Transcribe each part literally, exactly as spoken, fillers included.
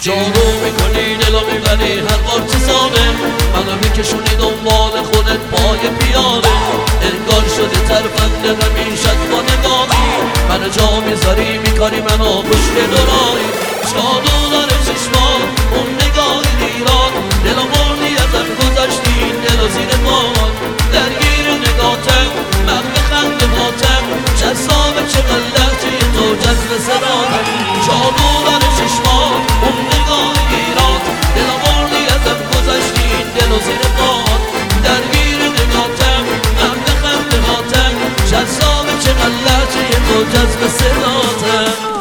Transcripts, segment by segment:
جادو میکنی دلو میبری هر بار چه ساله منو میکشونی دنبال خودت پای پیاده انگار شده ترفنده همیشت با نگاهی منو جا میذاری میکاری منو پشت دورایی جادو داره چشمان اون نگاهی ایران دلو بردی ازم گذاشتی دلو زیر باد درگیر نگاتم من بخنده باتم جذاب چقدر لحجه تو جذب سرانم جادو داره چشمان اون نگاه ایران دلو بردی ازم گذاشتی دلو زیر باد درگیر نگاتم من بخنده باتم جذاب چقدر لحجه تو جذب سرانم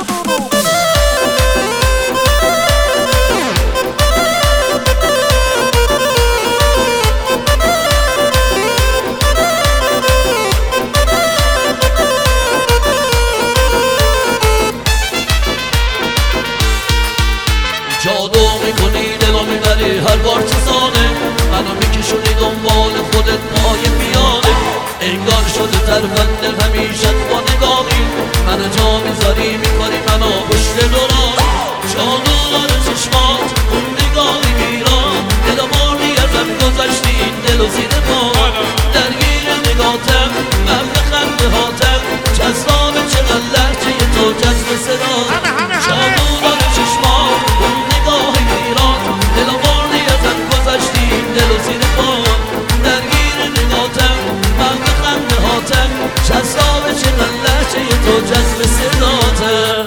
جادو میکنی دلو میبری هر بار چه ساله منو میکشونی دنبال خودت پای پیاده انگار شده ترفنده همیشت با نگاهی منو جا میذاری میکنی منو پشت دورایی جادو داره چشمات اون نگاهی ایران دلو بردی ازم گذاشتی دلو زیر باد درگیر نگاتم من بخنده هاتم جذاب چقدر لحجه تو جذب صداتم جادو داره چشمات اون نگاه ایران دلو بردی ازم گذاشتی دلو زیر باد درگیر نگاتم من بخنده هاتم جذاب چقدر لحجه تو جذب صداتم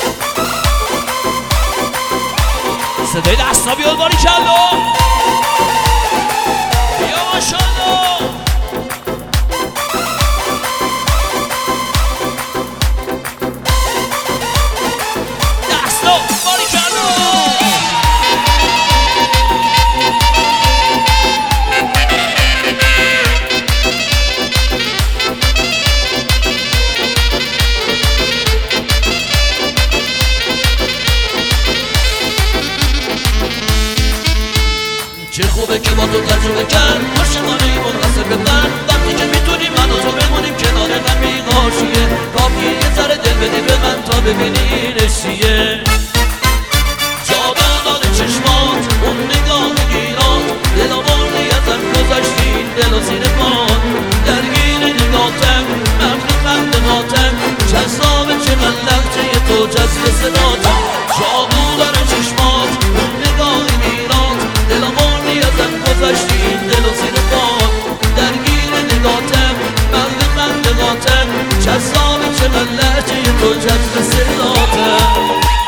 صدای دستا بیاد باری کلا بیا ماشالله دستا باری کلا چه خوبه که با تو تجربه کرد عاشقانه ای منقصر به من وقتی که میتونی من و تو بمونیم کنار همین حاشیه کافیه یه ذره دل بدی به من تا ببینی نشیه جادو داره چشمات اون نگاه گیرات دلو بردی ازم گذاشتی دلو زیر باد درگیر نگاتم من بخنده هاتم جذاب چقدر لحجه تو جذب صداتم جادو داره چشمات اون نگاه گیرات دلو بردی ازم گذاشتی دلو زیر باد درگیر نگاتم من بخنده هاتم جذاب چقدر لحجه تو جذب صداتم